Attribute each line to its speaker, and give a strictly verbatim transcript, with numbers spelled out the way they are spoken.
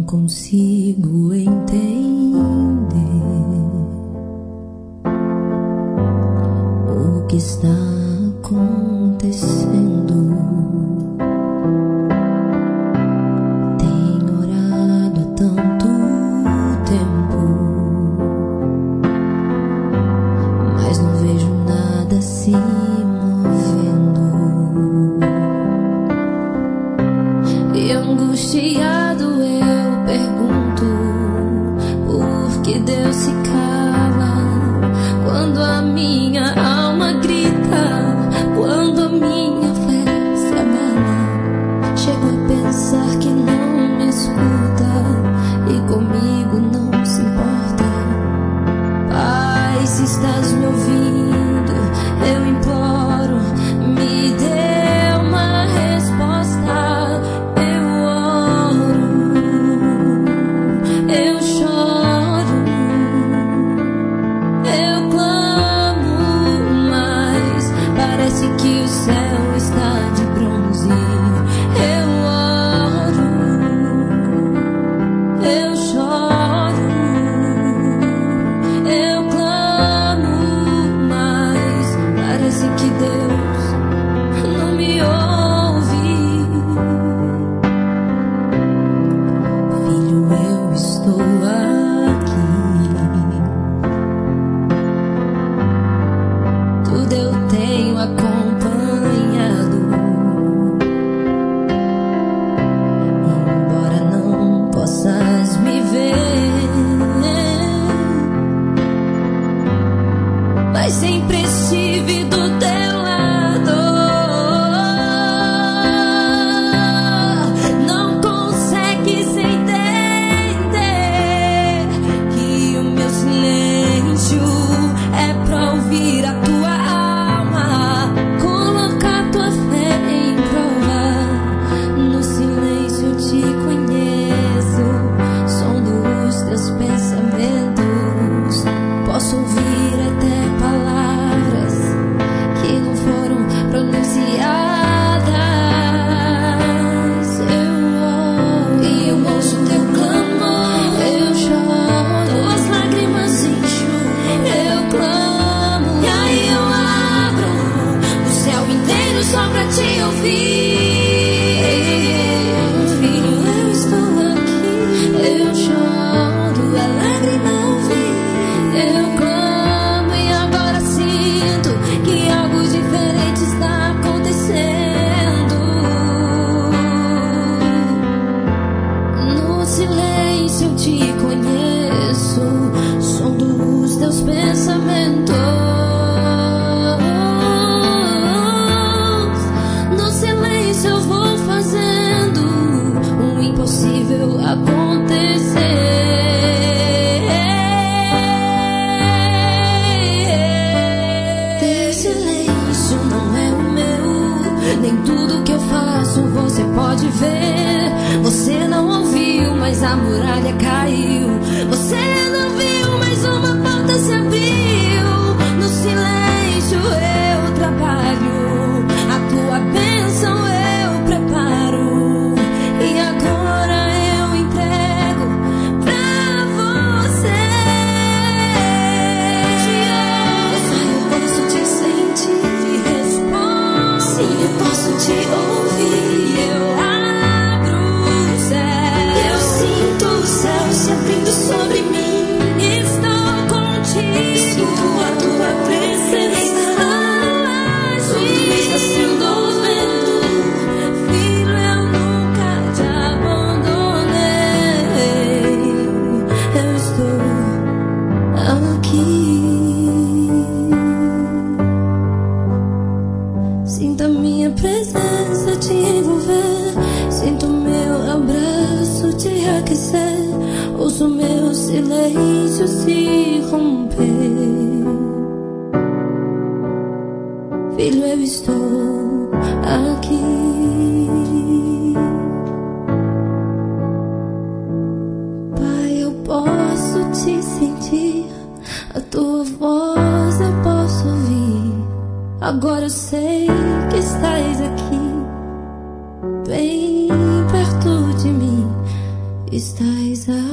Speaker 1: consigo entender o que está acontecendo. Tenho orado há tanto tempo, mas não vejo nada se movendo. E angustiado eu pergunto por que Deus se cala quando a minha alma grita, quando a minha fé se abala. Chego a pensar que não me escuta e comigo não se importa. Pai, se estás me ouvindo, eu imploro, me dê uma resposta. Eu oro, eu choro, eu clamo, mas parece que o céu está de bronze. Eu oro, eu choro, eu clamo, mas parece que Deus não me ouve. Filho, eu estou aqui, tudo eu tenho acompanhado, embora não possas me ver, mas sempre estive do teu lado. Não consegues entender que o meu silêncio é pra ouvir a tua alma, colocar tua fé em prova. No silêncio eu te conheço, som dos teus pensamentos. Posso ouvir até palavras que não foram pronunciadas. Eu oro e eu ouço teu clamor. Eu choro, tuas lágrimas encho. Eu clamo e aí eu abro o céu inteiro só pra te ouvir. Filho, eu estou aqui. Eu choro, a lágrima ouvir. Eu clamo e agora sinto que algo diferente está acontecendo. No silêncio eu te conheço, som dos teus pensamentos. No silêncio eu vou fazendo o impossível acontecer. Teu silêncio não é o meu, nem tudo que eu faço você pode ver. Você não ouviu, mas a muralha caiu. Você não viu, mas uma porta se abriu. No silêncio eu trabalho, a tua bênção eu preparo, e agora eu entrego pra você. Te ouço, eu posso te sentir e respondo. Sim, eu posso te ouvir. Eu abro o céu, eu sinto o céu se abrindo sobre mim. Estou contigo, sinto a tua presença. Tudo está sendo vento. Filho, eu nunca te abandonei. Eu estou aqui. Sinto a minha presença te envolver. Sinto meu abraço te aquecer. Ouço meu silêncio se romper. Filho, eu estou aqui. Pai, eu posso te sentir, a tua voz eu posso ouvir. Agora eu sei que estás aqui, bem perto de mim. estás aqui.